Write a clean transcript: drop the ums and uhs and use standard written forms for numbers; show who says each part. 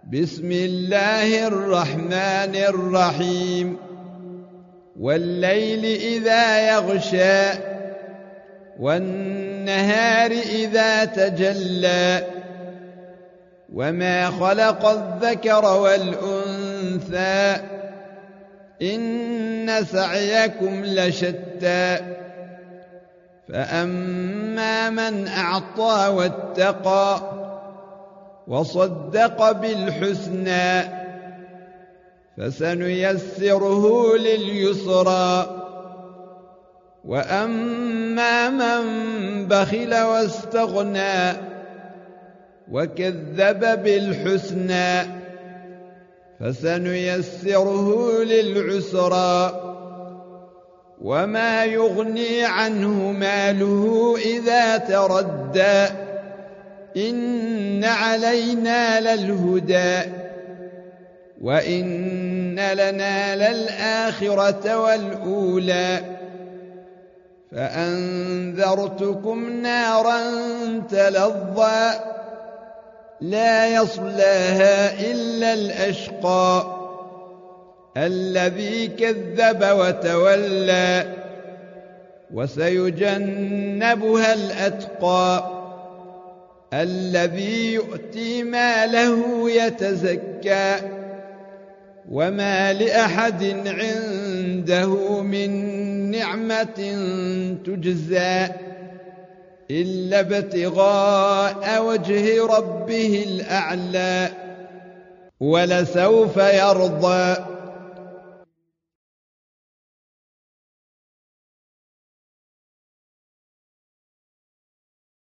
Speaker 1: بسم الله الرحمن الرحيم والليل إذا يغشى والنهار إذا تجلى وما خلق الذكر والأنثى إن سعيكم لشتى فأما من أعطى واتقى وصدق بالحسنى فسنيسره لليسرى وأما من بخل واستغنى وكذب بالحسنى فسنيسره للعسرى وما يغني عنه ماله إذا تردى إن علينا للهدى وإن لنا للآخرة والأولى فأنذرتكم نارا تلظى لا يصلاها إلا الأشقى الذي كذب وتولى وسيجنبها الأتقى الذي يؤتي ماله يتزكى وما لأحد عنده من نعمة تجزى إلا ابتغاء وجه ربه الأعلى ولسوف يرضى